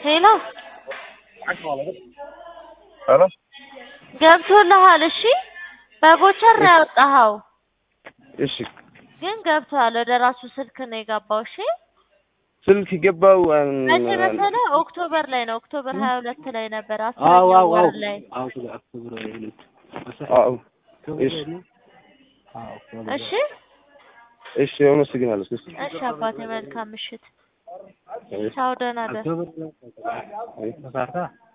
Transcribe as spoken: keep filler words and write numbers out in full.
ሄሎ ሄሎ ገብቶልሃል? እሺ በቦቸር ነው ያወጣኸው። እሺ ግን ገብቷል። ወደ ራሱ ስልክ ነው የገባው። እሺ ስልክ ገባው። መቼ መሰለህ? ኦክቶበር ላይ ነው። ኦክቶበር ሀያ ሁለት ላይ ነበር። አዎ አስረኛው አዎ ወር ላይ አዎ ኦክቶበር ሃያ ሁለት አዎ እሺ እሺ እሺ አመሰግናለሁ። እሺ እሺ አባቴ መልካም ምሽት። ቻው ደህና ደር። ኦክቶበር